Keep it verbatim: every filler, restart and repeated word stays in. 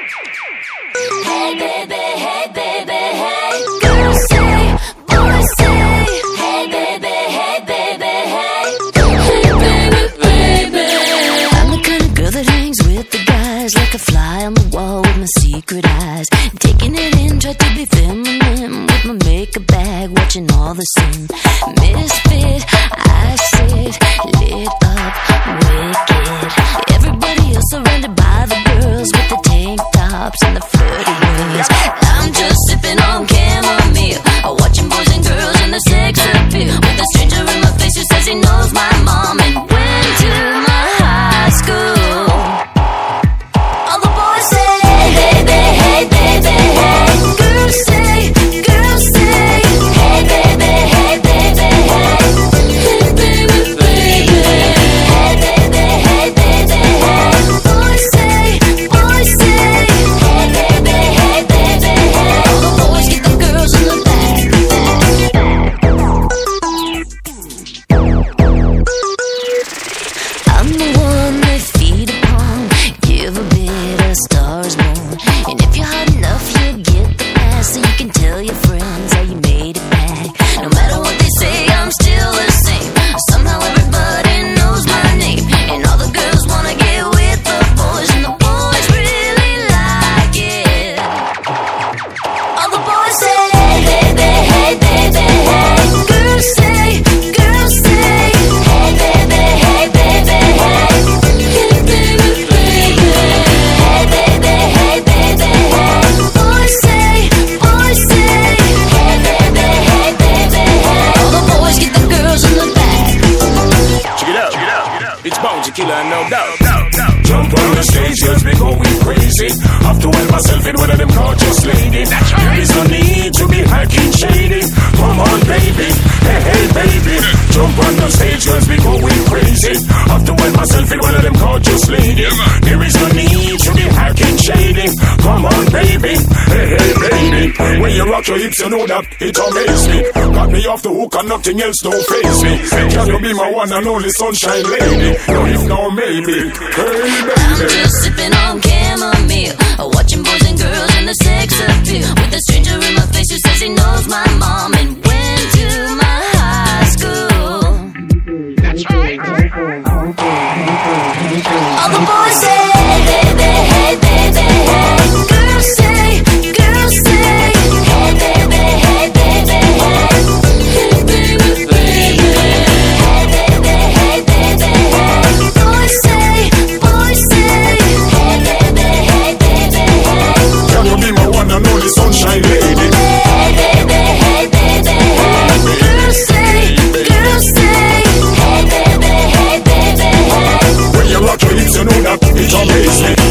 Hey baby, hey baby, hey. Girls say, boys say. Hey baby, hey baby, hey. Hey baby, baby. I'm the kind of girl that hangs with the guys, like a fly on the wall with my secret eyes. Taking it in, try to be feminine with my makeup bag, watching all the sin. Misfit, I sit, lit up, wicked. Everybody else surrounded by the girls with the tank tops and the flirty ways. I'm just sipping on chamomile, watching boys and girls and the sex appeal. With a stranger in my face who says he knows my mom and went to my high school. All the boys say, hey baby, hey baby, hey. Girls say, girls say, hey baby, hey baby, hey. Hey baby, baby. Hey baby, hey baby, hey. Boys say, boys say, hey baby, hey baby, hey. All the boys get the girls in the back. I'm the one they feed upon, give a bit of Stars Born. And if you're hot enough, you get the pass, so you can tell your friends how you made it back. No matter what they say, I'm still the same. Somehow everybody knows my name, and all the girls wanna get with the boys, and the boys really like it. All the boys say, hey baby, hey baby, hey. Girls say, girls say, hey baby, hey baby, hey. Hey baby, baby. Hey baby, hey baby, hey. Boys say, boys say, hey baby, hey baby, hey. All the boys get the girls in the back. Check it out, check it out. It's Bounty Killer, no doubt. Jump on the stage, girls be going crazy. Have to help myself in one of them gorgeous ladies. There is no need to be hacking shady. Come on, baby, hey, hey, baby. Jump on the stage, girls be going crazy. Have to help myself in one of them gorgeous ladies. There is no need to be hacking shady. Come on, baby, hey, hey, baby. When you rock your hips, you know that it amazes me. Got me off the hook and nothing else don't faze me. Can you be my one and only sunshine lady? No, if no, maybe. Hey, I'm just sipping on chamomile, watching boys and girls and the sex appeal. With a stranger in my face who says he knows my mom and went to my high school. That's right. All the boys say, hey baby, hey baby, hey. Girls say, girls say, hey baby, hey baby, hey. Hey baby, baby. Hey baby, hey baby, hey. Boys say, boys say, hey baby, hey baby, hey. can you be my one and only sunshine lady? Hey baby, hey baby, hey. Girls say, girls say, hey baby, hey baby, hey. When you rock your hips, you know that it amazes me.